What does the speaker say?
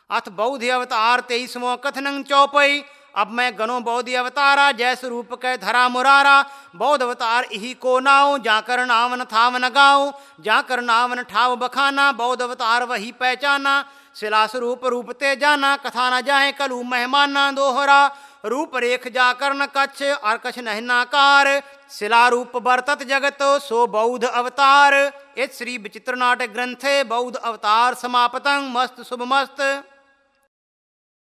अथ बौद्ध अवतार 23वां कथनं चौपई। अब मैं गनो बौद्ध अवतारा, जैस रूप कै धरा मुरारा। बौद्ध अवतार इही को नाओ, जाकर नावन थावन गाओ। जाकर नावन ठाव बखाना, बौद्ध अवतार वही पहचाना। शिला स्वरूप रूप ते जाना, कथा न जाए कलू मेहमाना। दोहरा रूप रेख जाकर न कछ, और कछ नहीं नाकार। शिला रूप बरतत जगत, सो बौद्ध अवतार। इस श्री विचित्र नाटक ग्रंथे बौद्ध अवतार समापतं। मस्त शुभ मस्त।